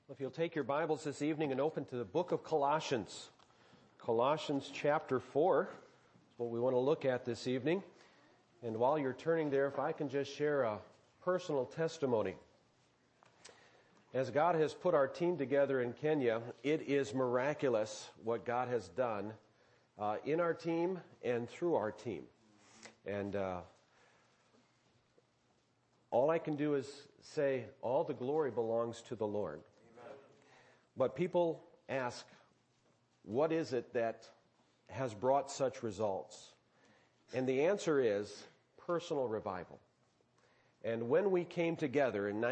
If you'll take your Bibles this evening and open to the book of Colossians. Colossians chapter 4 is what we want to look at this evening. And while you're turning there, if I can just share a personal testimony. As God has put our team together in Kenya, it is miraculous what God has done in our team and through our team. And all I can do is say all the glory belongs to the Lord. But people ask, what is it that has brought such results? And the answer is personal revival. And when we came together in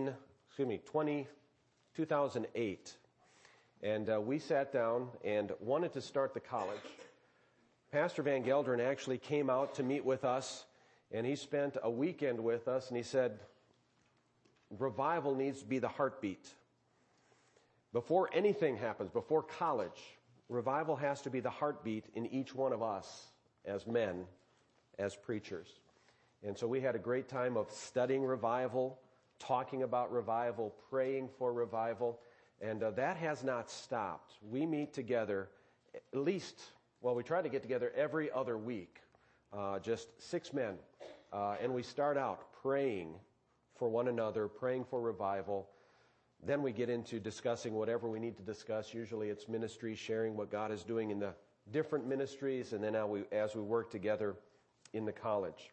2008, and we sat down and wanted to start the college, Pastor Van Gelderen actually came out to meet with us, and he spent a weekend with us, and he said, revival needs to be the heartbeat. Before anything happens, before college, revival has to be the heartbeat in each one of us as men, as preachers. And so we had a great time of studying revival, talking about revival, praying for revival, and that has not stopped. We meet together at least, we try to get together every other week, just 6 men, and we start out praying for one another, praying for revival. Then we get into discussing whatever we need to discuss. Usually it's ministry, sharing what God is doing in the different ministries, and then as we work together in the college.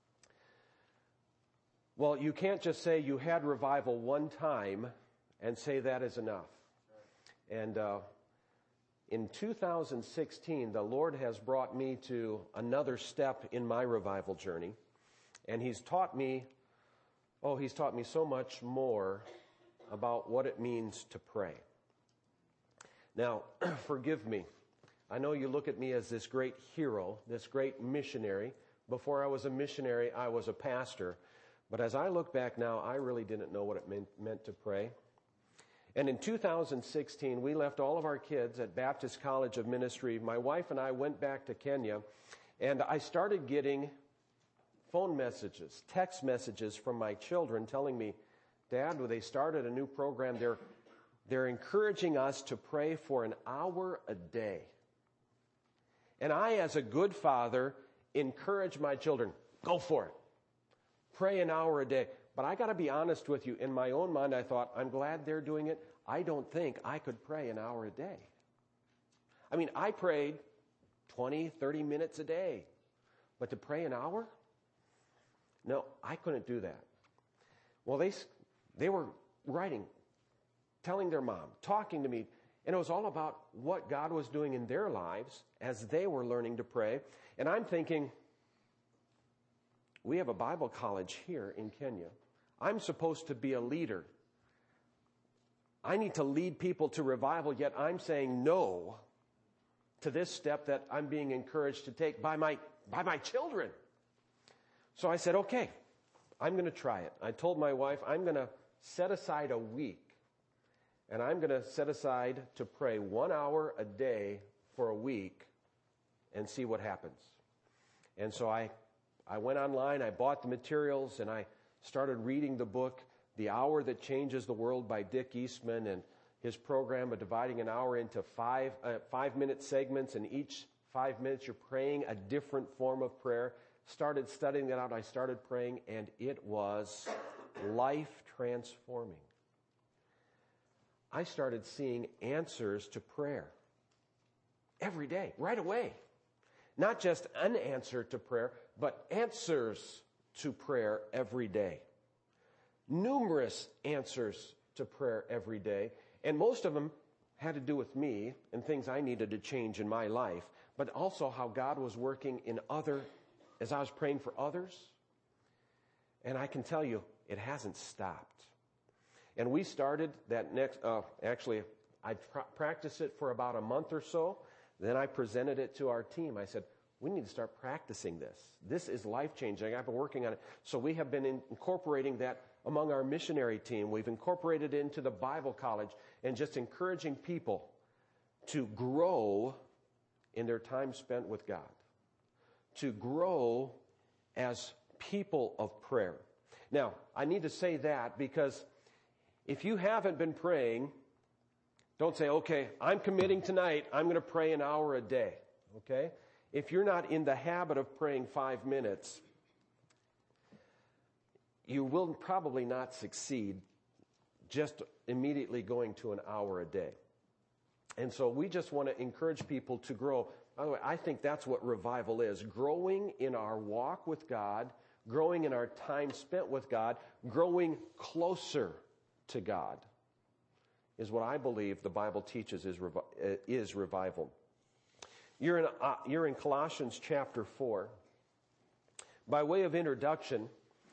Well, you can't just say you had revival one time and say that is enough. And in 2016, the Lord has brought me to another step in my revival journey. And He's taught me so much more about what it means to pray. Now, forgive me. I know you look at me as this great hero, this great missionary. Before I was a missionary, I was a pastor. But as I look back now, I really didn't know what it meant to pray. And in 2016, we left all of our kids at Baptist College of Ministry. My wife and I went back to Kenya, and I started getting phone messages, text messages from my children telling me, Dad, they started a new program. They're encouraging us to pray for an hour a day. And I, as a good father, encourage my children, go for it. Pray an hour a day. But I got to be honest with you. In my own mind, I thought, I'm glad they're doing it. I don't think I could pray an hour a day. I mean, I prayed 20, 30 minutes a day. But to pray an hour? No, I couldn't do that. Well, they were writing, telling their mom, talking to me, and it was all about what God was doing in their lives as they were learning to pray. And I'm thinking, we have a Bible college here in Kenya. I'm supposed to be a leader. I need to lead people to revival, yet I'm saying no to this step that I'm being encouraged to take by my children. So I said, okay, I'm going to try it. I told my wife, I'm going to set aside a week, and I'm going to set aside to pray 1 hour a day for a week and see what happens. And so I went online, I bought the materials, and I started reading the book, The Hour That Changes the World by Dick Eastman, and his program of dividing an hour into 5-minute segments, and each 5 minutes you're praying a different form of prayer. Started studying that out. I started praying, and it was life transforming. I started seeing answers to prayer every day, right away. Not just an answer to prayer, but answers to prayer every day. Numerous answers to prayer every day. And most of them had to do with me and things I needed to change in my life, but also how God was working as I was praying for others. And I can tell you, it hasn't stopped. And we started that I practiced it for about a month or so. Then I presented it to our team. I said, we need to start practicing this. This is life-changing. I've been working on it. So we have been incorporating that among our missionary team. We've incorporated it into the Bible college and just encouraging people to grow in their time spent with God, to grow as people of prayer. Now, I need to say that because if you haven't been praying, don't say, okay, I'm committing tonight, I'm going to pray an hour a day, okay? If you're not in the habit of praying 5 minutes, you will probably not succeed just immediately going to an hour a day. And so we just want to encourage people to grow. By the way, I think that's what revival is. Growing in our walk with God, growing in our time spent with God, growing closer to God is what I believe the Bible teaches is revival. You're in Colossians chapter 4. By way of introduction,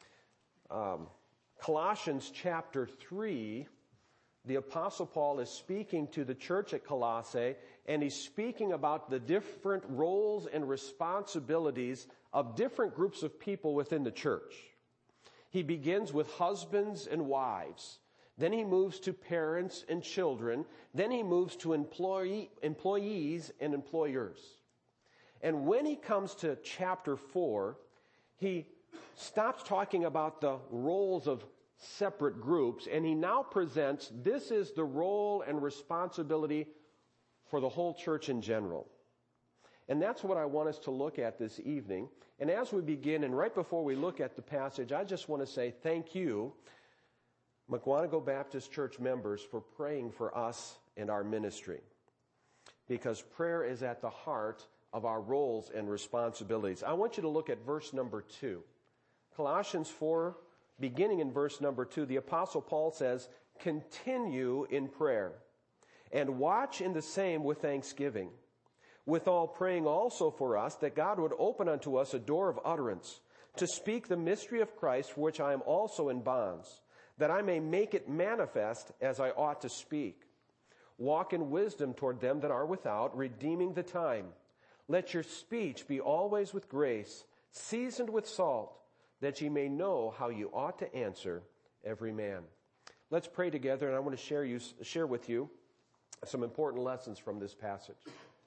Colossians chapter 3, the Apostle Paul is speaking to the church at Colossae, and he's speaking about the different roles and responsibilities of different groups of people within the church. He begins with husbands and wives. Then he moves to parents and children. Then he moves to employees and employers. And when he comes to chapter 4, he stops talking about the roles of separate groups, and he now presents this is the role and responsibility for the whole church in general. And that's what I want us to look at this evening. And as we begin, and right before we look at the passage, I just want to say thank you, Mukwonago Baptist Church members, for praying for us and our ministry. Because prayer is at the heart of our roles and responsibilities. I want you to look at verse number 2. Colossians 4, beginning in verse number 2, the Apostle Paul says, "Continue in prayer, and watch in the same with thanksgiving. Withal praying also for us, that God would open unto us a door of utterance, to speak the mystery of Christ, for which I am also in bonds, that I may make it manifest as I ought to speak. Walk in wisdom toward them that are without, redeeming the time. Let your speech be always with grace, seasoned with salt, that ye may know how you ought to answer every man." Let's pray together, and I want to share with you some important lessons from this passage.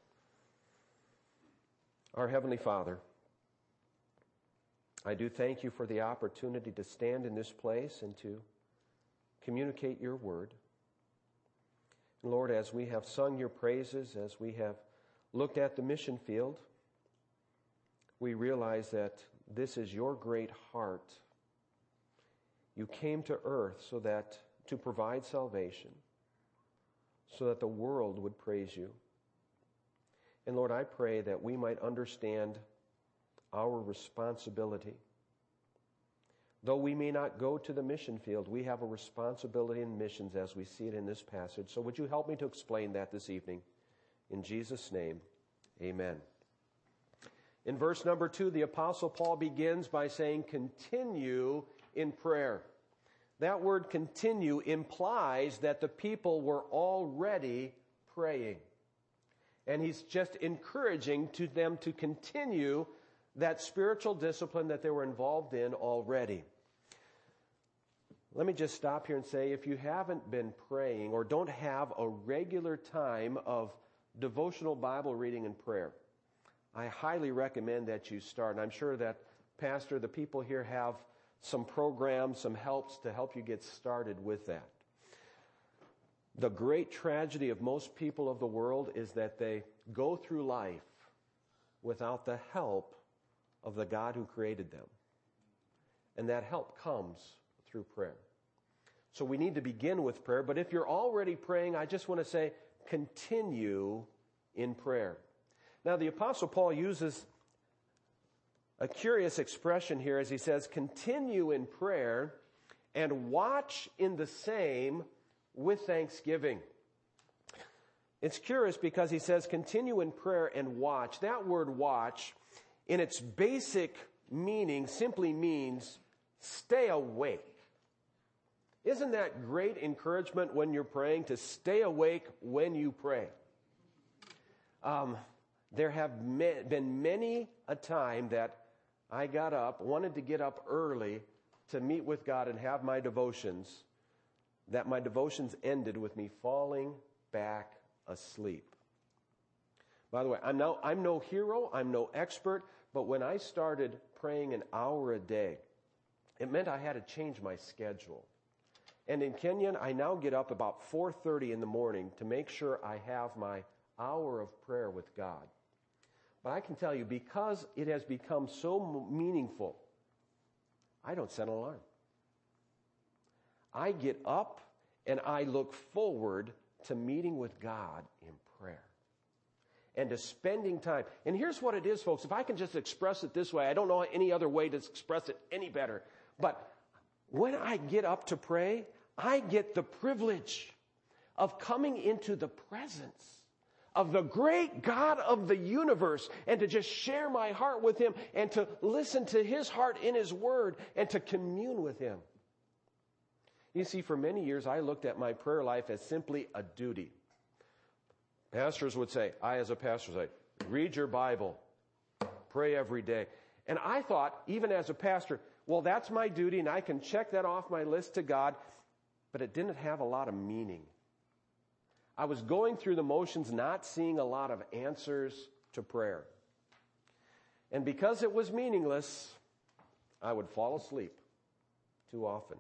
Our Heavenly Father, I do thank you for the opportunity to stand in this place and to communicate your word. And Lord, as we have sung your praises, as we have looked at the mission field, we realize that this is your great heart. You came to earth to provide salvation, so that the world would praise you. And Lord, I pray that we might understand our responsibility. Though we may not go to the mission field, we have a responsibility in missions as we see it in this passage. So would you help me to explain that this evening? In Jesus' name, amen. In verse number 2, the Apostle Paul begins by saying, "Continue in prayer." That word "continue" implies that the people were already praying. And he's just encouraging them to continue that spiritual discipline that they were involved in already. Let me just stop here and say, if you haven't been praying or don't have a regular time of devotional Bible reading and prayer, I highly recommend that you start. And I'm sure that, Pastor, the people here have some programs, some helps to help you get started with that. The great tragedy of most people of the world is that they go through life without the help of the God who created them. And that help comes through prayer. So we need to begin with prayer. But if you're already praying, I just want to say, continue in prayer. Now, the Apostle Paul uses a curious expression here as he says, "Continue in prayer and watch in the same with thanksgiving." It's curious because he says, "Continue in prayer and watch." That word "watch," in its basic meaning, simply means stay awake. Isn't that great encouragement when you're praying, to stay awake when you pray? There have been many a time that I wanted to get up early to meet with God and have my devotions, that my devotions ended with me falling back asleep. By the way, I'm no hero, I'm no expert, but when I started praying an hour a day, it meant I had to change my schedule. And in Kenyan, I now get up about 4:30 in the morning to make sure I have my hour of prayer with God. But I can tell you, because it has become so meaningful, I don't set an alarm. I get up and I look forward to meeting with God in prayer and to spending time. And here's what it is, folks. If I can just express it this way, I don't know any other way to express it any better. But when I get up to pray, I get the privilege of coming into the presence of the great God of the universe and to just share my heart with Him and to listen to His heart in His Word and to commune with Him. You see, for many years, I looked at my prayer life as simply a duty. Pastors would say, I as a pastor say, read your Bible, pray every day. And I thought, even as a pastor, well, that's my duty and I can check that off my list to God, but it didn't have a lot of meaning. I was going through the motions, not seeing a lot of answers to prayer. And because it was meaningless, I would fall asleep too often.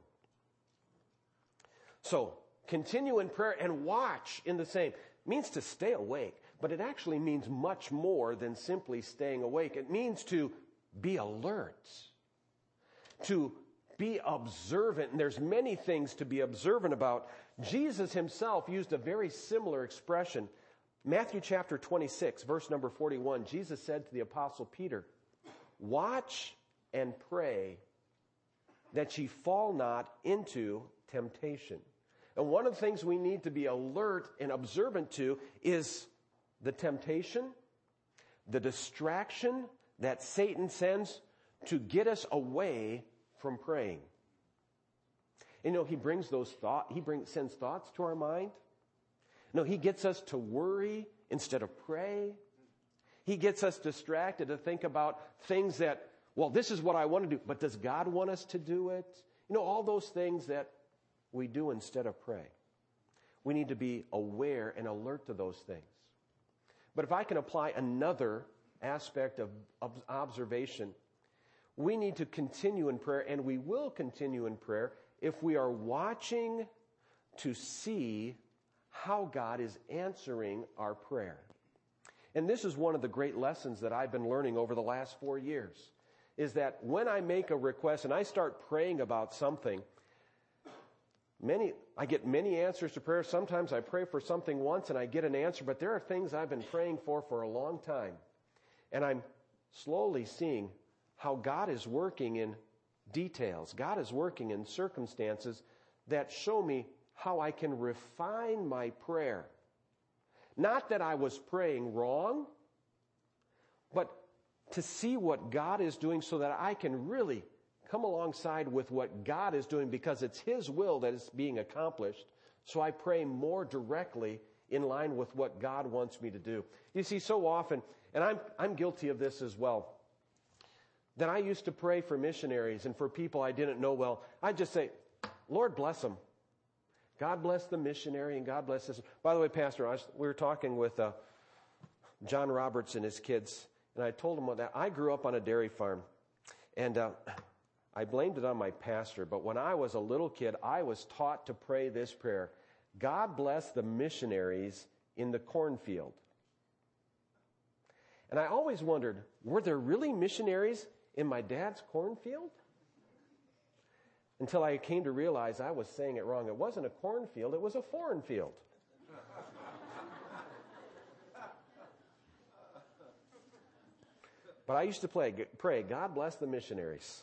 So, continue in prayer and watch in the same. It means to stay awake, but it actually means much more than simply staying awake. It means to be alert, to be observant. And there's many things to be observant about. Jesus himself used a very similar expression. Matthew chapter 26, verse number 41, Jesus said to the apostle Peter, watch and pray that ye fall not into temptation. And one of the things we need to be alert and observant to is the temptation, the distraction that Satan sends to get us away from praying. You know, he brings sends thoughts to our mind. No, he gets us to worry instead of pray. He gets us distracted to think about things that, well, this is what I want to do, but does God want us to do it? You know, all those things that we do instead of pray. We need to be aware and alert to those things. But if I can apply another aspect of observation, we need to continue in prayer, and we will continue in prayer if we are watching to see how God is answering our prayer. And this is one of the great lessons that I've been learning over the last 4 years, is that when I make a request and I start praying about something, I get many answers to prayer. Sometimes I pray for something once and I get an answer, but there are things I've been praying for a long time. And I'm slowly seeing how God is working in details. God is working in circumstances that show me how I can refine my prayer. Not that I was praying wrong, but to see what God is doing so that I can really come alongside with what God is doing, because it's His will that is being accomplished. So I pray more directly in line with what God wants me to do. You see, so often, and I'm guilty of this as well, that I used to pray for missionaries and for people I didn't know well. I'd just say, Lord bless them. God bless the missionary and God bless this. By the way, Pastor, we were talking with John Roberts and his kids, and I told him that I grew up on a dairy farm. And I blamed it on my pastor, but when I was a little kid, I was taught to pray this prayer: God bless the missionaries in the cornfield. And I always wondered, were there really missionaries in my dad's cornfield? Until I came to realize I was saying it wrong. It wasn't a cornfield, it was a foreign field. But I used to pray, God bless the missionaries.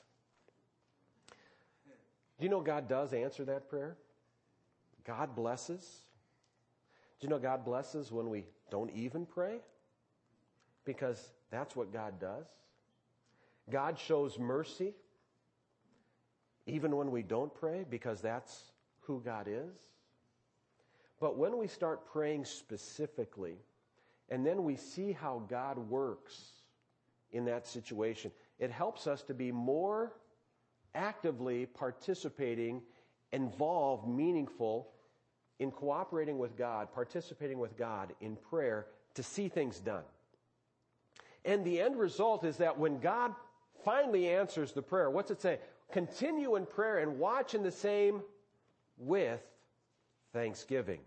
Do you know God does answer that prayer? God blesses. Do you know God blesses when we don't even pray? Because that's what God does. God shows mercy even when we don't pray, because that's who God is. But when we start praying specifically, and then we see how God works in that situation, it helps us to be more actively participating, involved, meaningful in cooperating with God, participating with God in prayer to see things done. And the end result is that when God finally answers the prayer, what's it say? Continue in prayer and watch in the same with thanksgiving.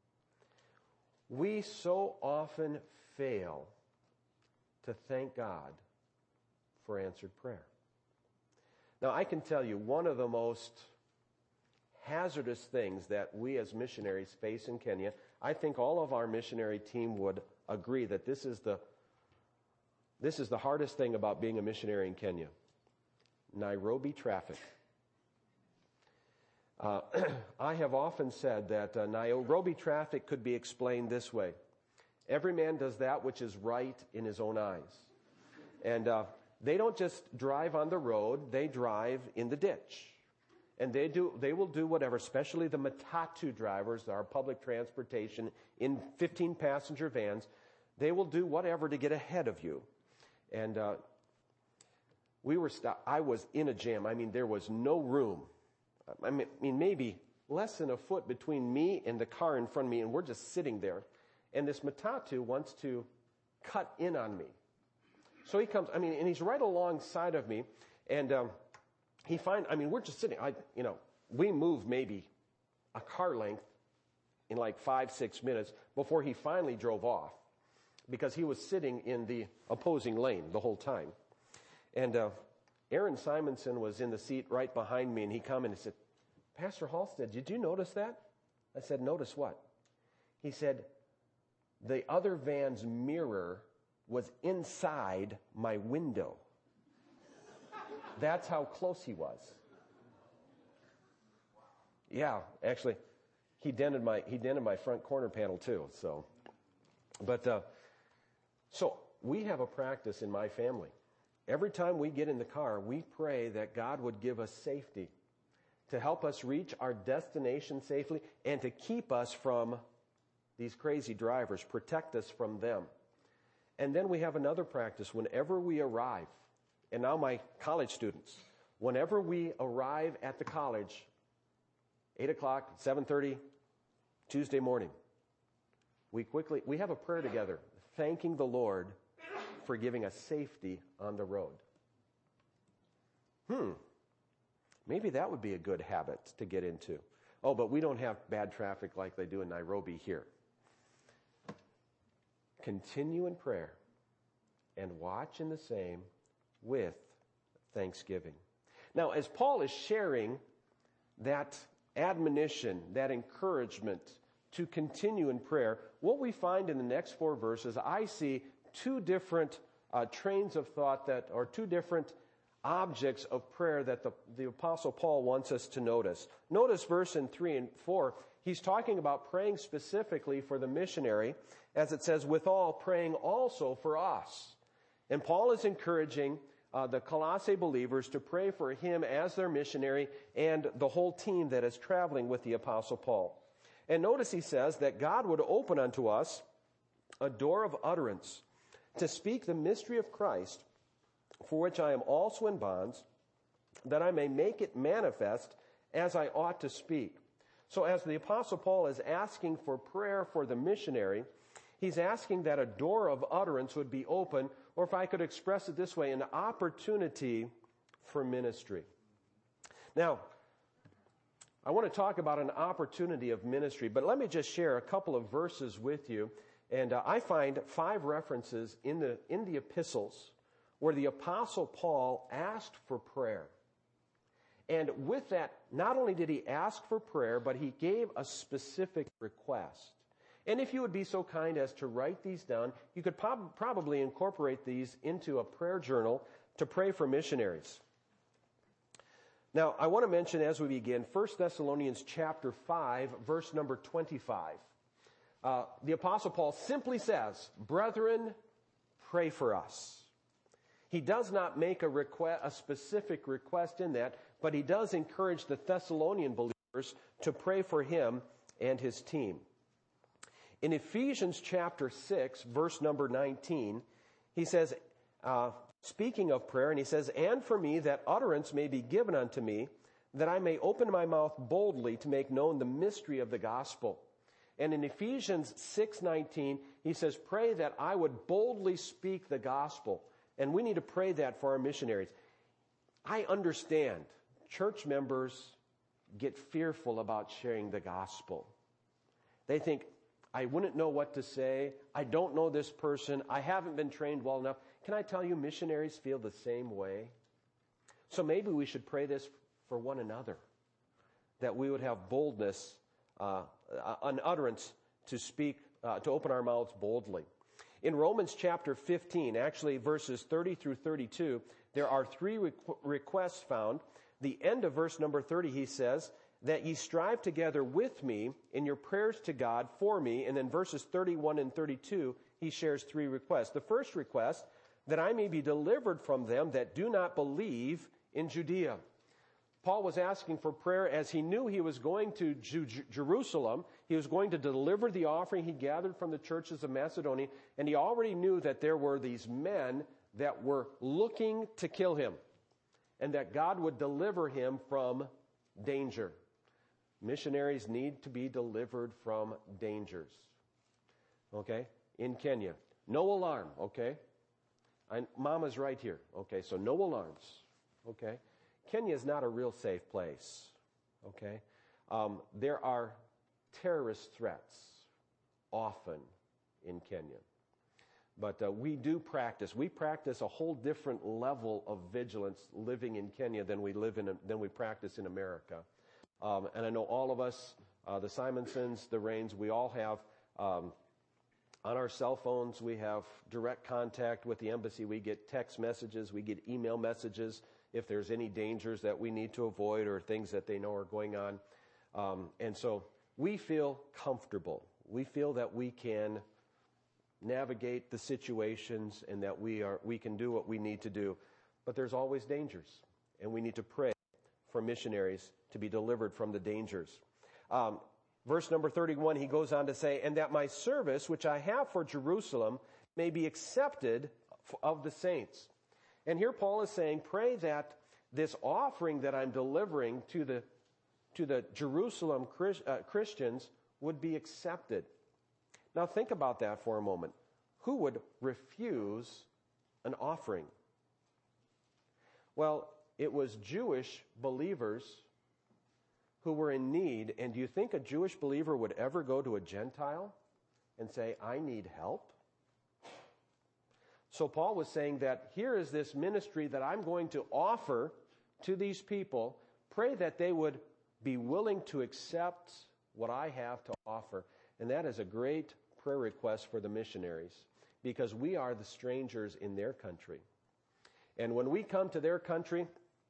We so often fail to thank God for answered prayer. Now, I can tell you one of the most hazardous things that we as missionaries face in Kenya, I think all of our missionary team would agree that this is the hardest thing about being a missionary in Kenya. Nairobi traffic. I have often said that Nairobi traffic could be explained this way. Every man does that which is right in his own eyes. And they don't just drive on the road, they drive in the ditch. And they will do whatever, especially the matatu drivers, our public transportation in 15-passenger vans. They will do whatever to get ahead of you. And I was in a jam. I mean, there was no room. I mean, maybe less than a foot between me and the car in front of me, and we're just sitting there. And this matatu wants to cut in on me. So he comes, and he's right alongside of me, and we're just sitting. We moved maybe a car length in like 5-6 minutes before he finally drove off, because he was sitting in the opposing lane the whole time. And Aaron Simonson was in the seat right behind me, and he commented and said, "Pastor Halstead, did you notice that?" I said, "Notice what?" He said, "The other van's mirror was inside my window." That's how close he was. Yeah, actually, he dented my front corner panel too. So we have a practice in my family. Every time we get in the car, we pray that God would give us safety to help us reach our destination safely and to keep us from these crazy drivers, protect us from them. And then we have another practice whenever we arrive. And now my college students, whenever we arrive at the college, 8 o'clock, 7:30, Tuesday morning, we have a prayer together, thanking the Lord for giving us safety on the road. Maybe that would be a good habit to get into. Oh, but we don't have bad traffic like they do in Nairobi here. Continue in prayer and watch in the same with thanksgiving. Now, as Paul is sharing that admonition, that encouragement to continue in prayer, what we find in the next 4 verses, I see two different trains of thought or two different objects of prayer that the Apostle Paul wants us to notice. Notice verse in 3 and 4. He's talking about praying specifically for the missionary, as it says, withal praying also for us. And Paul is encouraging the Colossae believers to pray for him as their missionary and the whole team that is traveling with the Apostle Paul. And notice he says that God would open unto us a door of utterance to speak the mystery of Christ, for which I am also in bonds, that I may make it manifest as I ought to speak. So as the Apostle Paul is asking for prayer for the missionary, he's asking that a door of utterance would be open, or if I could express it this way, an opportunity for ministry. Now, I want to talk about an opportunity of ministry, but let me just share a couple of verses with you. And I find 5 references in the epistles where the Apostle Paul asked for prayer. And with that, not only did he ask for prayer, but he gave a specific request. And if you would be so kind as to write these down, you could probably incorporate these into a prayer journal to pray for missionaries. Now, I want to mention as we begin, 1 Thessalonians chapter 5, verse number 25. The Apostle Paul simply says, "Brethren, pray for us." He does not make a specific request in that, but he does encourage the Thessalonian believers to pray for him and his team. In Ephesians chapter 6, verse number 19, he says, speaking of prayer, and he says, "And for me that utterance may be given unto me, that I may open my mouth boldly to make known the mystery of the gospel." And in Ephesians 6:19, he says, "Pray that I would boldly speak the gospel." And we need to pray that for our missionaries. I understand church members get fearful about sharing the gospel. They think, I wouldn't know what to say. I don't know this person. I haven't been trained well enough. Can I tell you, missionaries feel the same way? So maybe we should pray this for one another, that we would have boldness, an utterance to speak, to open our mouths boldly. In Romans chapter 15, actually verses 30 through 32, there are three requests found. The end of verse number 30, he says, that ye strive together with me in your prayers to God for me. And then verses 31 and 32, he shares three requests. The first request, that I may be delivered from them that do not believe in Judea. Paul was asking for prayer as he knew he was going to Jerusalem. He was going to deliver the offering he gathered from the churches of Macedonia. And he already knew that there were these men that were looking to kill him, and that God would deliver him from danger. Missionaries need to be delivered from dangers. Okay? In Kenya. No alarm, okay? Mama's right here. Okay, so no alarms. Okay? Kenya is not a real safe place. Okay? There are terrorist threats often in Kenya. But we practice a whole different level of vigilance living in Kenya than we practice in America. And I know all of us, the Simonsons, the Rains, we all have, on our cell phones, we have direct contact with the embassy. We get text messages, we get email messages if there's any dangers that we need to avoid or things that they know are going on. And so we feel comfortable. We feel that we can navigate the situations and that we can do what we need to do. But there's always dangers, and we need to pray for missionaries to be delivered from the dangers. Verse number 31, he goes on to say, and that my service, which I have for Jerusalem, may be accepted of the saints. And here Paul is saying, pray that this offering that I'm delivering to the Jerusalem Christians would be accepted. Now think about that for a moment. Who would refuse an offering? Well, it was Jewish believers who were in need. And do you think a Jewish believer would ever go to a Gentile and say, I need help? So Paul was saying that here is this ministry that I'm going to offer to these people. Pray that they would be willing to accept what I have to offer. And that is a great prayer request for the missionaries, because we are the strangers in their country. And when we come to their country,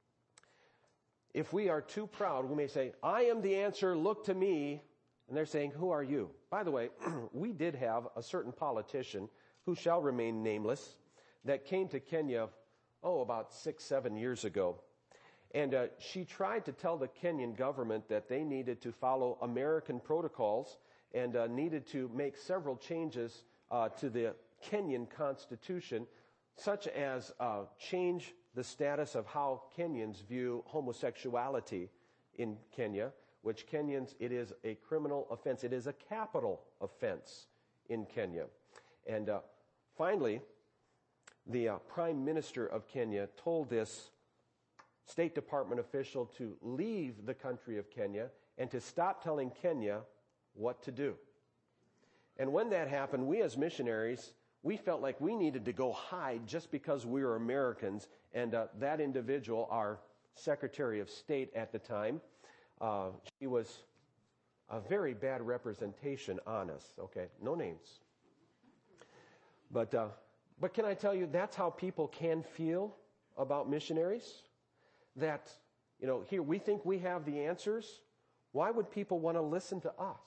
if we are too proud, we may say, I am the answer, look to me. And they're saying, who are you? By the way, we did have a certain politician who shall remain nameless that came to Kenya, about 6-7 years ago. And she tried to tell the Kenyan government that they needed to follow American protocols and needed to make several changes to the Kenyan constitution, such as change the status of how Kenyans view homosexuality in Kenya, which Kenyans, it is a criminal offense. It is a capital offense in Kenya. And finally, the Prime Minister of Kenya told this State Department official to leave the country of Kenya and to stop telling Kenya what to do. And when that happened, we as missionaries, we felt like we needed to go hide just because we were Americans. And that individual, our Secretary of State at the time, she was a very bad representation on us. Okay, no names. But can I tell you, that's how people can feel about missionaries? That, here we think we have the answers. Why would people want to listen to us?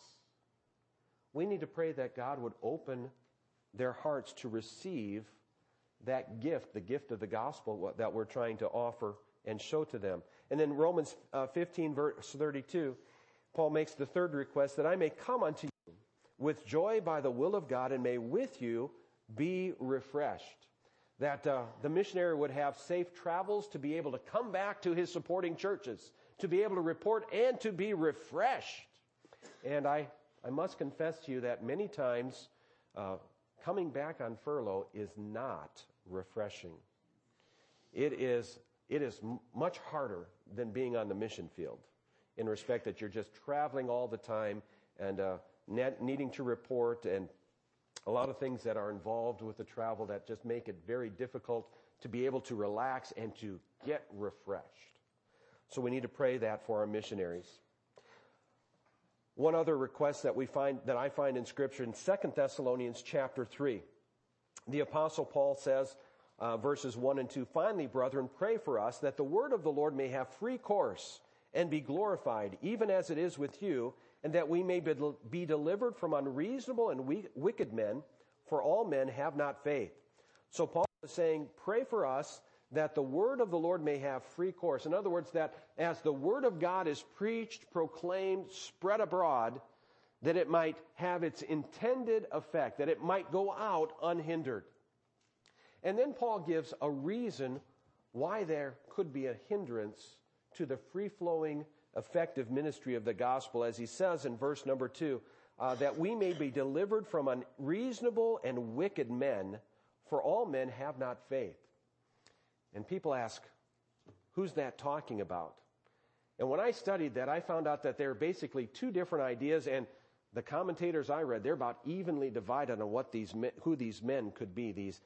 We need to pray that God would open their hearts to receive that gift, the gift of the gospel that we're trying to offer and show to them. And then Romans 15, verse 32, Paul makes the third request, that I may come unto you with joy by the will of God, and may with you be refreshed. That the missionary would have safe travels to be able to come back to his supporting churches, to be able to report and to be refreshed. And I must confess to you that many times coming back on furlough is not refreshing. It is much harder than being on the mission field. in respect that you're just traveling all the time and needing to report, and a lot of things that are involved with the travel that just make it very difficult to be able to relax and to get refreshed. So we need to pray that for our missionaries. One other request that I find in Scripture in 2 Thessalonians chapter 3. The Apostle Paul says, verses 1 and 2, "Finally, brethren, pray for us that the word of the Lord may have free course and be glorified, even as it is with you, and that we may be delivered from unreasonable and wicked men, for all men have not faith." So Paul is saying, pray for us that the word of the Lord may have free course. In other words, that as the word of God is preached, proclaimed, spread abroad, that it might have its intended effect, that it might go out unhindered. And then Paul gives a reason why there could be a hindrance to the free-flowing, effective ministry of the gospel, as he says in verse number 2, that we may be delivered from unreasonable and wicked men, for all men have not faith. And people ask, who's that talking about? And when I studied that, I found out that there are basically two different ideas, and the commentators I read, they're about evenly divided on who these men could be, these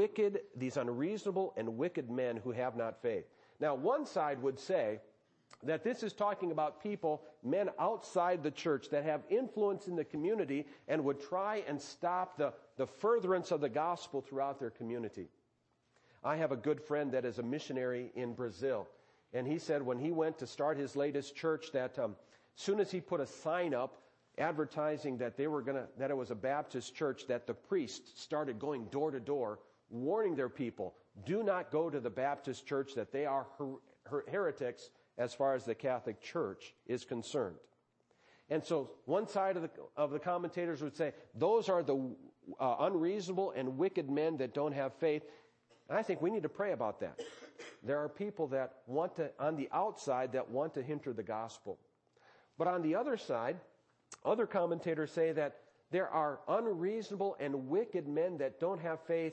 unreasonable and wicked men who have not faith. Now, one side would say that this is talking about people, men outside the church that have influence in the community and would try and stop the furtherance of the gospel throughout their community. I have a good friend that is a missionary in Brazil, and he said when he went to start his latest church that soon as he put a sign up advertising that that it was a Baptist church, that the priests started going door to door, warning their people, do not go to the Baptist church, that they are heretics as far as the Catholic Church is concerned. And so one side of the commentators would say, those are the unreasonable and wicked men that don't have faith. And I think we need to pray about that. There are people that on the outside, that want to hinder the gospel. But on the other side, other commentators say that there are unreasonable and wicked men that don't have faith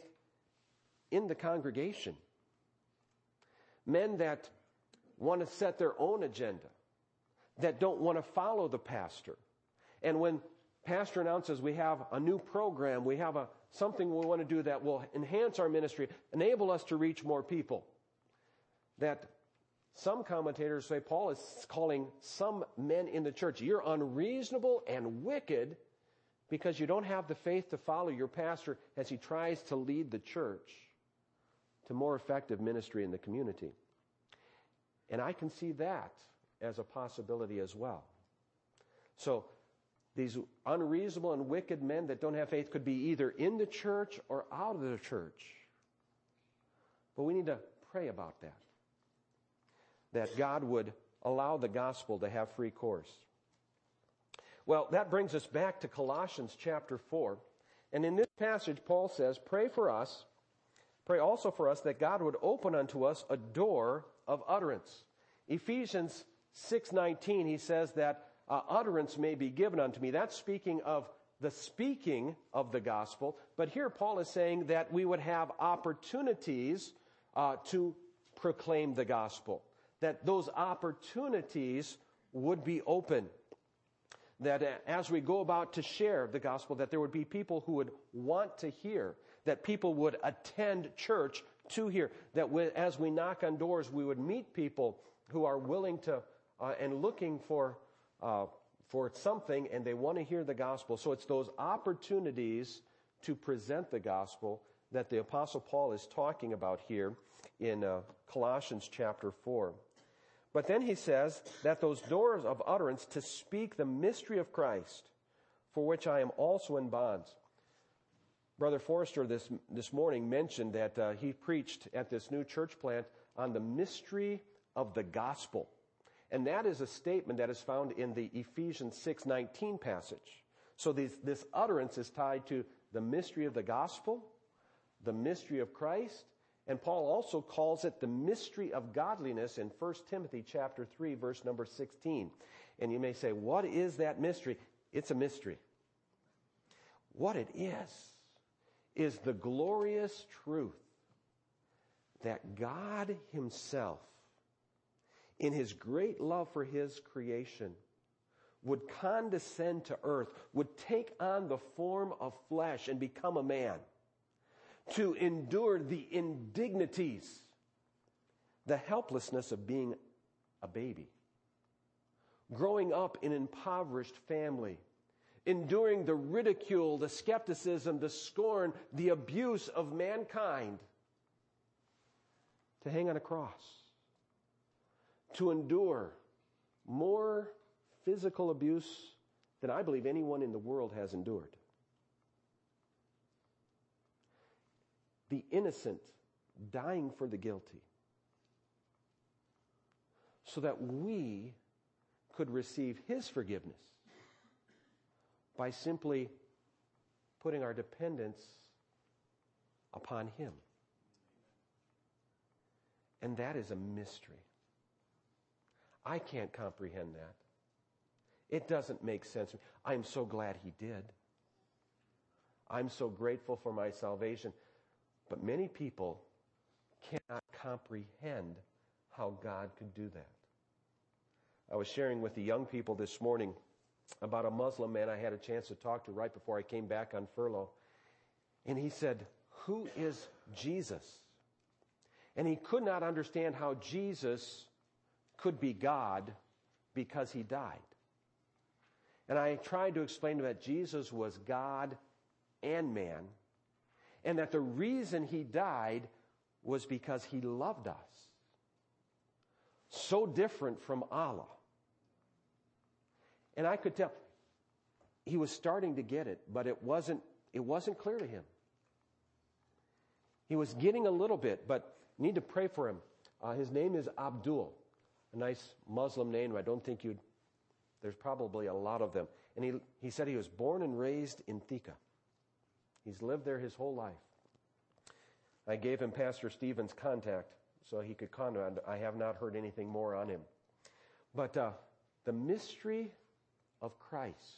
in the congregation. Men that want to set their own agenda, that don't want to follow the pastor. And when pastor announces we have a new program, we have something we want to do that will enhance our ministry, enable us to reach more people, that some commentators say Paul is calling some men in the church, you're unreasonable and wicked because you don't have the faith to follow your pastor as he tries to lead the church to more effective ministry in the community. And I can see that as a possibility as well. So these unreasonable and wicked men that don't have faith could be either in the church or out of the church. But we need to pray about that God would allow the gospel to have free course. Well, that brings us back to Colossians chapter 4. And in this passage, Paul says, pray also for us that God would open unto us a door of utterance. Ephesians 6:19, he says that utterance may be given unto me. That's speaking of the speaking of the gospel. But here Paul is saying that we would have opportunities to proclaim the gospel. That those opportunities would be open. That as we go about to share the gospel, that there would be people who would want to hear. That people would attend church to hear. That as we knock on doors, we would meet people who are willing to and looking for something, and they want to hear the gospel. So it's those opportunities to present the gospel that the Apostle Paul is talking about here in Colossians chapter 4. But then he says that those doors of utterance to speak the mystery of Christ, for which I am also in bonds. Brother Forrester this morning mentioned that he preached at this new church plant on the mystery of the gospel. And that is a statement that is found in the Ephesians 6:19 passage. So this utterance is tied to the mystery of the gospel, the mystery of Christ, and Paul also calls it the mystery of godliness in 1 Timothy chapter 3, verse number 16. And you may say, what is that mystery? It's a mystery. What it is the glorious truth that God himself in his great love for his creation, would condescend to earth, would take on the form of flesh and become a man, to endure the indignities, the helplessness of being a baby, growing up in an impoverished family, enduring the ridicule, the skepticism, the scorn, the abuse of mankind, to hang on a cross, to endure more physical abuse than I believe anyone in the world has endured. The innocent dying for the guilty, so that we could receive his forgiveness by simply putting our dependence upon him. And that is a mystery. I can't comprehend that. It doesn't make sense. I'm so glad he did. I'm so grateful for my salvation. But many people cannot comprehend how God could do that. I was sharing with the young people this morning about a Muslim man I had a chance to talk to right before I came back on furlough. And he said, "Who is Jesus?" And he could not understand how Jesus could be God because he died. And I tried to explain to him that Jesus was God and man, and that the reason he died was because he loved us. So different from Allah. And I could tell he was starting to get it, but it wasn't clear to him. He was getting a little bit, but need to pray for him. His name is Abdul, a nice Muslim name. I don't think there's probably a lot of them. And he said he was born and raised in Thika. He's lived there his whole life. I gave him Pastor Stephen's contact so he could contact. I have not heard anything more on him. But the mystery of Christ,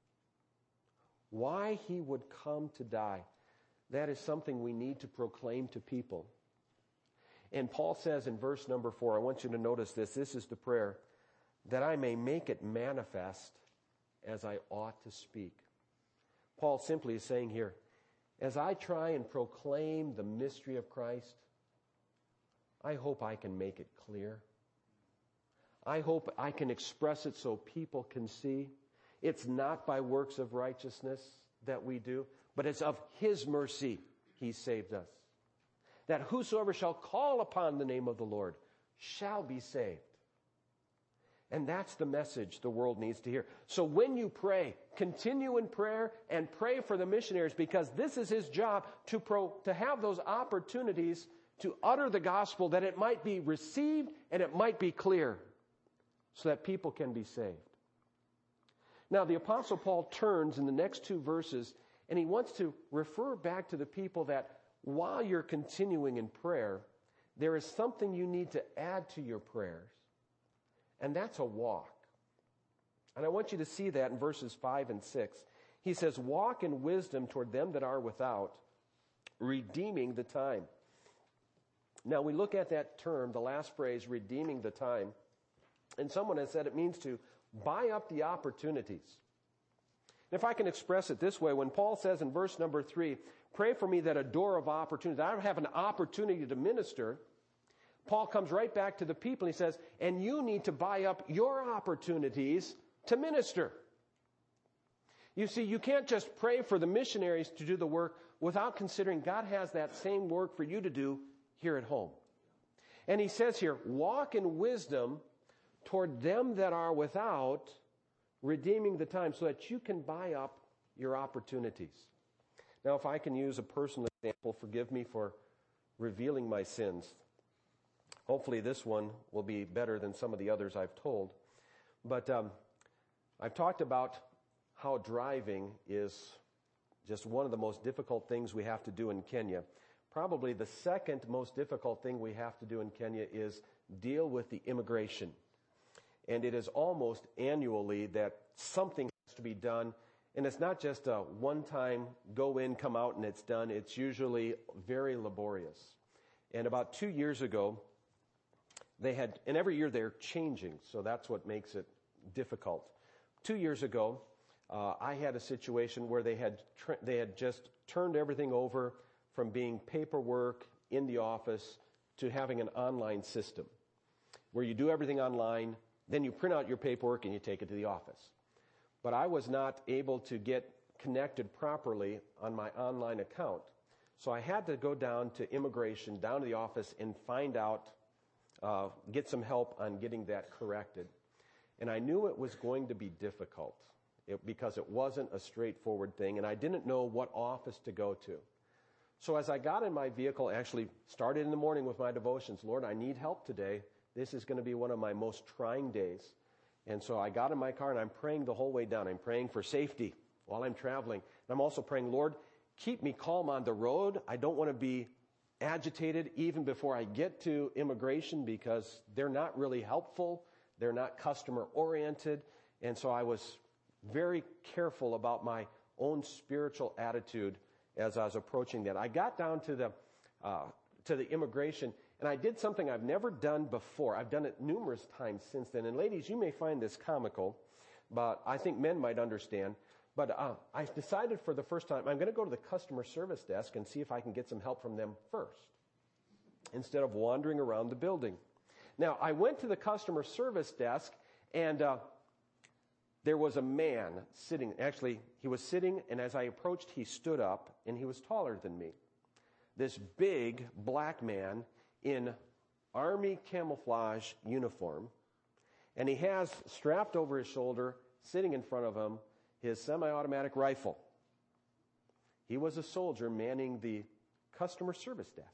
why he would come to die, that is something we need to proclaim to people. And Paul says in verse number 4, I want you to notice this. This is the prayer, that I may make it manifest as I ought to speak. Paul simply is saying here, as I try and proclaim the mystery of Christ, I hope I can make it clear. I hope I can express it so people can see. It's not by works of righteousness that we do, but it's of his mercy he saved us. That whosoever shall call upon the name of the Lord shall be saved. And that's the message the world needs to hear. So when you pray, continue in prayer and pray for the missionaries, because this is his job to have those opportunities to utter the gospel, that it might be received and it might be clear, so that people can be saved. Now the Apostle Paul turns in the next two verses, and he wants to refer back to the people that while you're continuing in prayer, there is something you need to add to your prayers, and that's a walk. And I want you to see that in verses 5 and 6. He says, walk in wisdom toward them that are without, redeeming the time. Now we look at that term, the last phrase, redeeming the time, and someone has said it means to buy up the opportunities. And if I can express it this way, when Paul says in verse number 3, pray for me that a door of opportunity, that I have an opportunity to minister, Paul comes right back to the people and he says, and you need to buy up your opportunities to minister. You see, you can't just pray for the missionaries to do the work without considering God has that same work for you to do here at home. And he says here, walk in wisdom toward them that are without, redeeming the time, so that you can buy up your opportunities. Now, if I can use a personal example, forgive me for revealing my sins. Hopefully this one will be better than some of the others I've told. But I've talked about how driving is just one of the most difficult things we have to do in Kenya. Probably the second most difficult thing we have to do in Kenya is deal with the immigration. And it is almost annually that something has to be done. And it's not just a one-time go in, come out, and it's done. It's usually very laborious. And about 2 years ago, and every year they're changing, so that's what makes it difficult. 2 years ago, I had a situation where they had just turned everything over from being paperwork in the office to having an online system where you do everything online, then you print out your paperwork and you take it to the office. But I was not able to get connected properly on my online account, so I had to go down to immigration, down to the office, and find out, get some help on getting that corrected. And I knew it was going to be difficult because it wasn't a straightforward thing, and I didn't know what office to go to. So as I got in my vehicle, actually started in the morning with my devotions, Lord, I need help today. This is going to be one of my most trying days. And so I got in my car, and I'm praying the whole way down. I'm praying for safety while I'm traveling. And I'm also praying, Lord, keep me calm on the road. I don't want to be agitated even before I get to immigration because they're not really helpful. They're not customer-oriented. And so I was very careful about my own spiritual attitude as I was approaching that. I got down to the immigration, and I did something I've never done before. I've done it numerous times since then. And ladies, you may find this comical, but I think men might understand. But I decided for the first time, I'm going to go to the customer service desk and see if I can get some help from them first, instead of wandering around the building. Now, I went to the customer service desk, and there was a man sitting. Actually, he was sitting, and as I approached, he stood up, and he was taller than me. This big black man in army camouflage uniform, and he has strapped over his shoulder, sitting in front of him, his semi-automatic rifle. He was a soldier manning the customer service desk.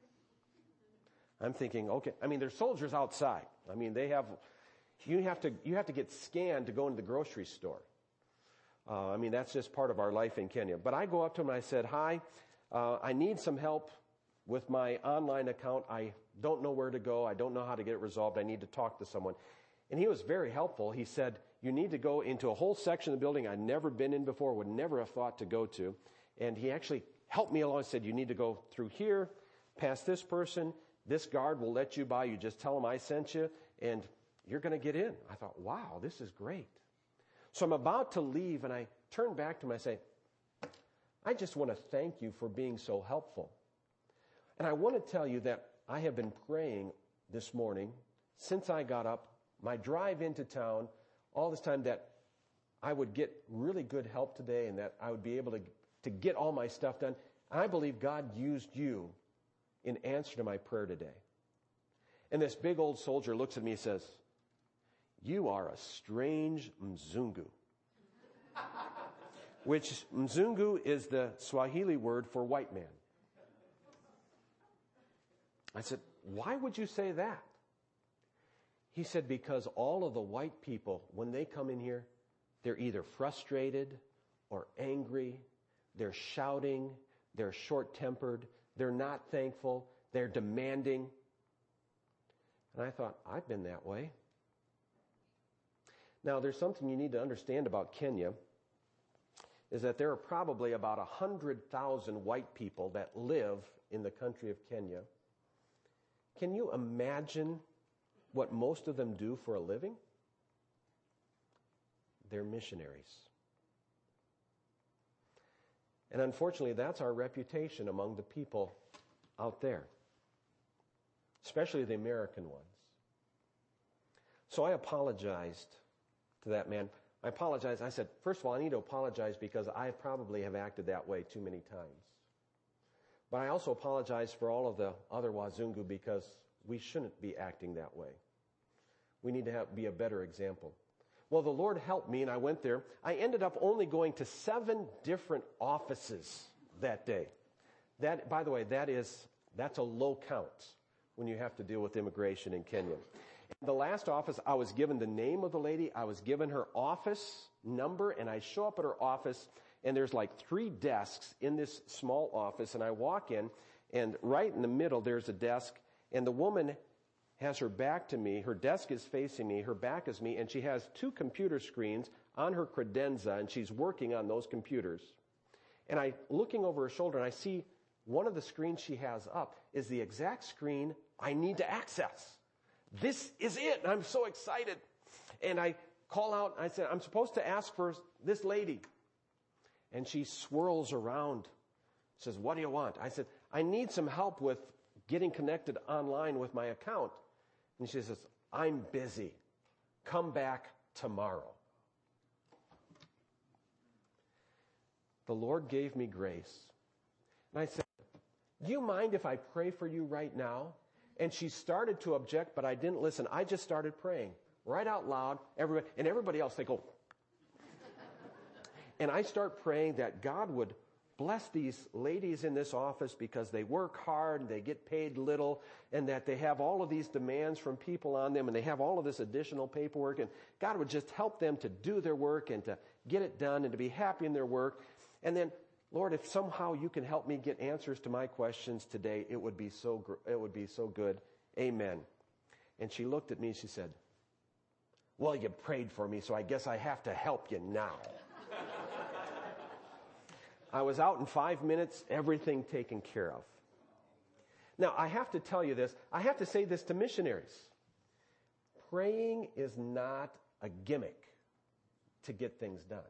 I'm thinking, okay, I mean, there's soldiers outside. I mean, you have to get scanned to go into the grocery store. I mean, that's just part of our life in Kenya. But I go up to him and I said, hi, I need some help with my online account. I don't know where to go. I don't know how to get it resolved. I need to talk to someone. And he was very helpful. He said, you need to go into a whole section of the building I'd never been in before, would never have thought to go to. And he actually helped me along. He said, you need to go through here, past this person. This guard will let you by. You just tell him I sent you, and you're going to get in. I thought, wow, this is great. So I'm about to leave, and I turn back to him. I say, I just want to thank you for being so helpful. And I want to tell you that I have been praying this morning since I got up, my drive into town, all this time, that I would get really good help today and that I would be able to get all my stuff done. I believe God used you in answer to my prayer today. And this big old soldier looks at me and says, you are a strange Mzungu. Which Mzungu is the Swahili word for white man. I said, why would you say that? He said, because all of the white people, when they come in here, they're either frustrated or angry, they're shouting, they're short-tempered, they're not thankful, they're demanding. And I thought, I've been that way. Now, there's something you need to understand about Kenya, is that there are probably about 100,000 white people that live in the country of Kenya. Can you imagine what most of them do for a living? They're missionaries. And unfortunately, that's our reputation among the people out there, especially the American ones. So I apologized to that man. I apologized. I said, first of all, I need to apologize because I probably have acted that way too many times. But I also apologize for all of the other Wazungu because we shouldn't be acting that way. We need to be a better example. Well, the Lord helped me, and I went there. I ended up only going to 7 different offices that day. That, by the way, that's a low count when you have to deal with immigration in Kenya. In the last office, I was given the name of the lady. I was given her office number, and I show up at her office, and there's like 3 desks in this small office, and I walk in, and right in the middle, there's a desk, and the woman has her back to me. Her desk is facing me. Her back is me, and she has 2 computer screens on her credenza, and she's working on those computers. And I, looking over her shoulder, and I see one of the screens she has up is the exact screen I need to access. this is it. I'm so excited. And I call out, I said, I'm supposed to ask for this lady. And she swirls around, says, what do you want? I said, I need some help with getting connected online with my account. And she says, I'm busy. Come back tomorrow. The Lord gave me grace. And I said, do you mind if I pray for you right now? And she started to object, but I didn't listen. I just started praying right out loud. Everybody else, they go. And I start praying that God would bless these ladies in this office because they work hard and they get paid little, and that they have all of these demands from people on them, and they have all of this additional paperwork, and God would just help them to do their work and to get it done and to be happy in their work. And then, Lord, if somehow you can help me get answers to my questions today, it would be so good. Amen. And she looked at me and she said, well, you prayed for me, so I guess I have to help you now. I was out in 5 minutes, everything taken care of. Now, I have to tell you this. I have to say this to missionaries. Praying is not a gimmick to get things done.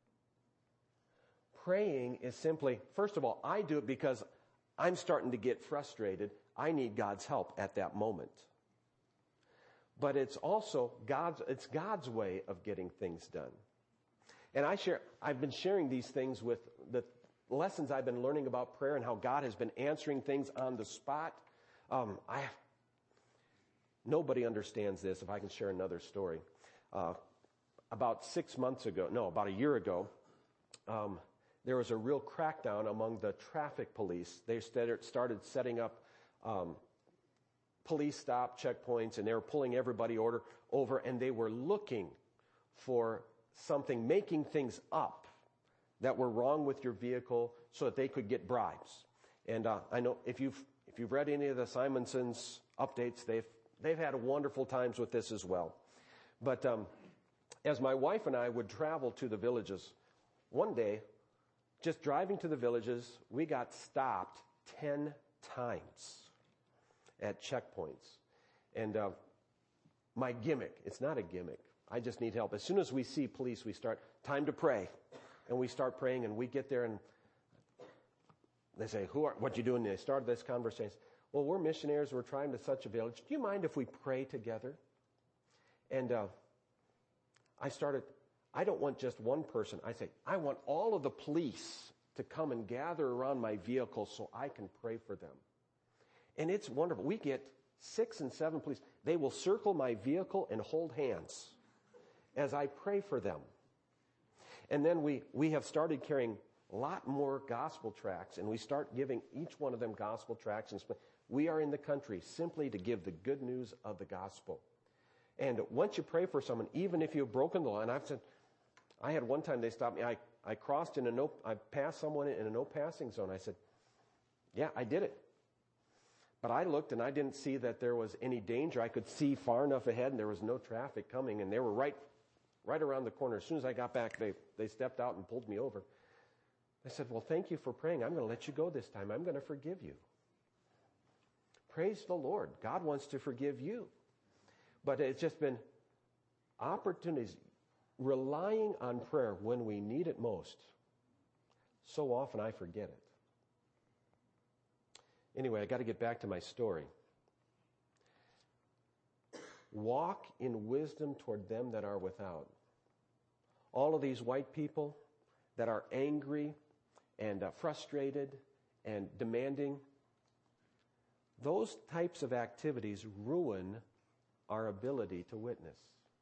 Praying is simply, first of all, I do it because I'm starting to get frustrated. I need God's help at that moment. But it's also God's way of getting things done. And I've been sharing these things with the lessons I've been learning about prayer and how God has been answering things on the spot. Nobody understands this. If I can share another story. About a year ago, there was a real crackdown among the traffic police. They started setting up police stop checkpoints, and they were pulling everybody over, and they were looking for something, making things up that were wrong with your vehicle so that they could get bribes. And I know if you've read any of the Simonson's updates, they've had wonderful times with this as well. But as my wife and I would travel to the villages, one day, just driving to the villages, we got stopped 10 times at checkpoints. And my gimmick, it's not a gimmick. I just need help. As soon as we see police, we start, time to pray. And we start praying, and we get there, and they say, what you doing? And they started this conversation. Well, we're missionaries. We're trying to such a village. Do you mind if we pray together? And I don't want just one person. I say, I want all of the police to come and gather around my vehicle so I can pray for them. And it's wonderful. We get 6 and 7 police. They will circle my vehicle and hold hands as I pray for them. And then we have started carrying a lot more gospel tracts, and we start giving each one of them gospel tracts. And we are in the country simply to give the good news of the gospel. And once you pray for someone, even if you've broken the law, and I had one time they stopped me. I crossed I passed someone in a no passing zone. I said, yeah, I did it. But I looked and I didn't see that there was any danger. I could see far enough ahead and there was no traffic coming, and they were right around the corner. As soon as I got back, they stepped out and pulled me over. I said, well, thank you for praying. I'm going to let you go this time. I'm going to forgive you. Praise the Lord. God wants to forgive you. But it's just been opportunities, relying on prayer when we need it most. So often I forget it. Anyway, I got to get back to my story. Walk in wisdom toward them that are without. All of these white people that are angry and frustrated and demanding, those types of activities ruin our ability to witness.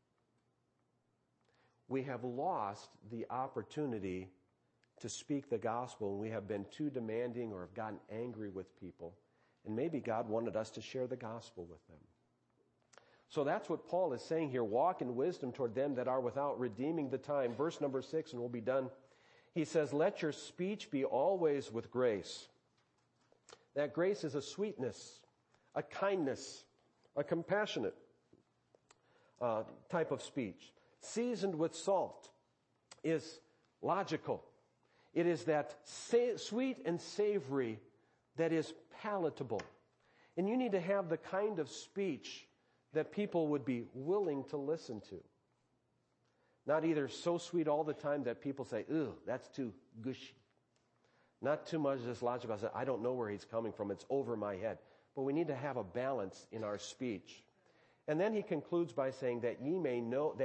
We have lost the opportunity to speak the gospel, and we have been too demanding or have gotten angry with people. And maybe God wanted us to share the gospel with them. So that's what Paul is saying here. Walk in wisdom toward them that are without, redeeming the time. Verse number 6, and we'll be done. He says, let your speech be always with grace. That grace is a sweetness, a kindness, a compassionate type of speech. Seasoned with salt is logical. It is that sweet and savory that is palatable. And you need to have the kind of speech that people would be willing to listen to. Not either so sweet all the time that people say, "Ugh, that's too gushy." Not too much just logical. I don't know where he's coming from. It's over my head. But we need to have a balance in our speech. And then he concludes by saying that ye may know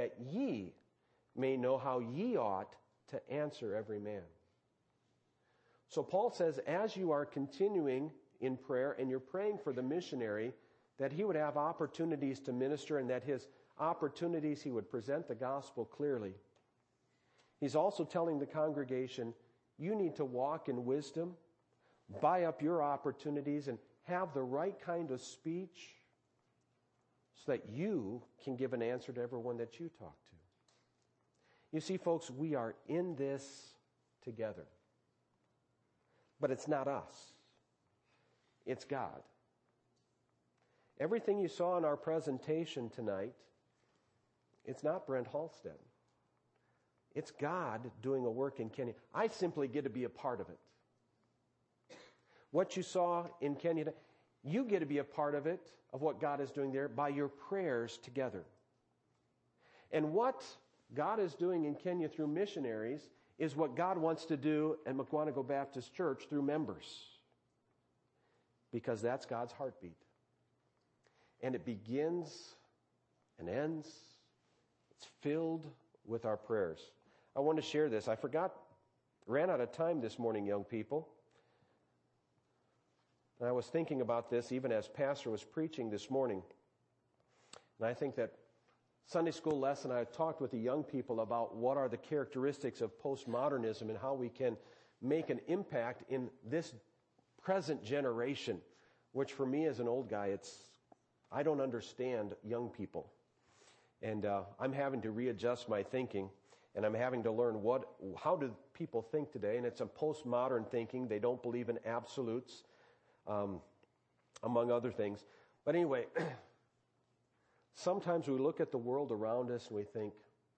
how ye ought to answer every man. So Paul says, as you are continuing in prayer and you're praying for the missionary, that he would have opportunities to minister and that his opportunities he would present the gospel clearly. He's also telling the congregation, you need to walk in wisdom, buy up your opportunities, and have the right kind of speech so that you can give an answer to everyone that you talk to. You see, folks, we are in this together. But it's not us. It's God. Everything you saw in our presentation tonight, it's not Brent Halstead. It's God doing a work in Kenya. I simply get to be a part of it. What you saw in Kenya, you get to be a part of it, of what God is doing there, by your prayers together. And what God is doing in Kenya through missionaries is what God wants to do at Mukwonago Baptist Church through members. Because that's God's heartbeat. And it begins and ends. It's filled with our prayers. I want to share this. Ran out of time this morning, young people. And I was thinking about this even as Pastor was preaching this morning. And I think that Sunday school lesson, I talked with the young people about what are the characteristics of postmodernism and how we can make an impact in this present generation, which for me as an old guy, I don't understand young people. And I'm having to readjust my thinking, and I'm having to learn how do people think today, and it's a postmodern thinking. They don't believe in absolutes, among other things. But anyway, sometimes we look at the world around us and we think,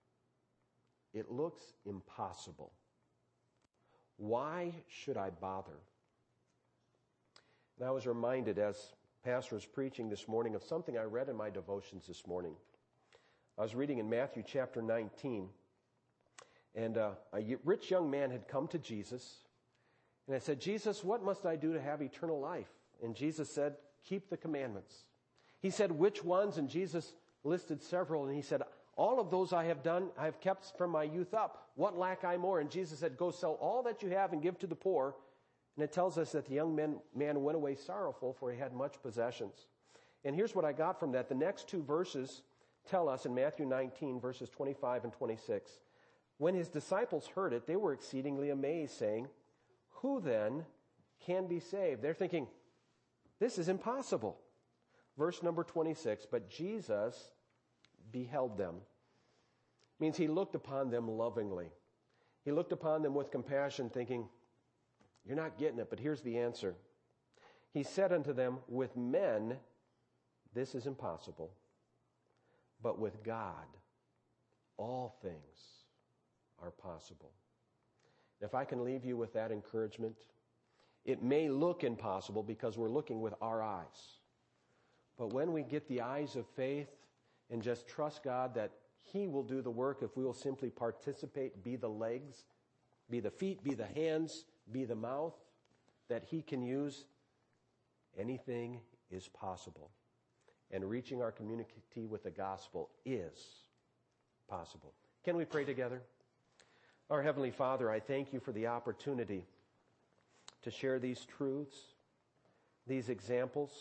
it looks impossible. Why should I bother? And I was reminded as Pastor was preaching this morning of something I read in my devotions this morning. I was reading in Matthew chapter 19, and a rich young man had come to Jesus, and I said, Jesus, what must I do to have eternal life? And Jesus said, keep the commandments. He said, which ones? And Jesus listed several, and he said, all of those I have done, I have kept from my youth up. What lack I more? And Jesus said, go sell all that you have and give to the poor. And it tells us that the young man went away sorrowful, for he had much possessions. And here's what I got from that. The next two verses tell us in Matthew 19, verses 25 and 26. When his disciples heard it, they were exceedingly amazed, saying, who then can be saved? They're thinking, this is impossible. Verse number 26, but Jesus beheld them. Means he looked upon them lovingly. He looked upon them with compassion, thinking, you're not getting it, but here's the answer. He said unto them, with men this is impossible, but with God all things are possible. If I can leave you with that encouragement, it may look impossible because we're looking with our eyes. But when we get the eyes of faith and just trust God that He will do the work if we will simply participate, be the legs, be the feet, be the hands, be the mouth that He can use, anything is possible. And reaching our community with the gospel is possible. Can we pray together? Our Heavenly Father, I thank You for the opportunity to share these truths, these examples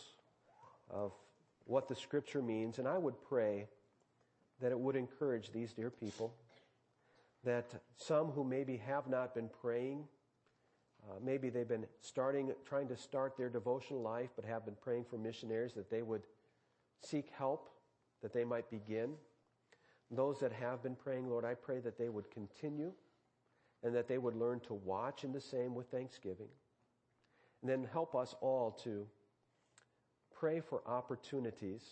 of what the Scripture means. And I would pray that it would encourage these dear people, that some who maybe have not been praying, maybe they've been trying to start their devotional life, but have been praying for missionaries, that they would seek help, that they might begin. Those that have been praying, Lord, I pray that they would continue and that they would learn to watch in the same with thanksgiving. And then help us all to pray for opportunities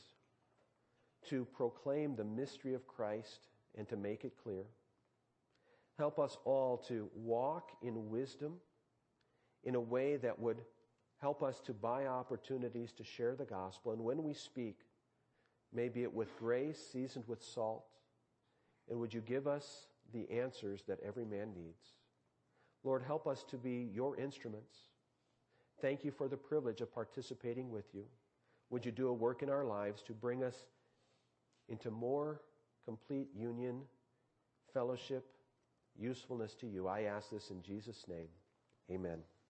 to proclaim the mystery of Christ and to make it clear. Help us all to walk in wisdom in a way that would help us to buy opportunities to share the gospel. And when we speak, maybe it with grace seasoned with salt. And would you give us the answers that every man needs? Lord, help us to be your instruments. Thank you for the privilege of participating with you. Would you do a work in our lives to bring us into more complete union, fellowship, usefulness to you? I ask this in Jesus' name. Amen.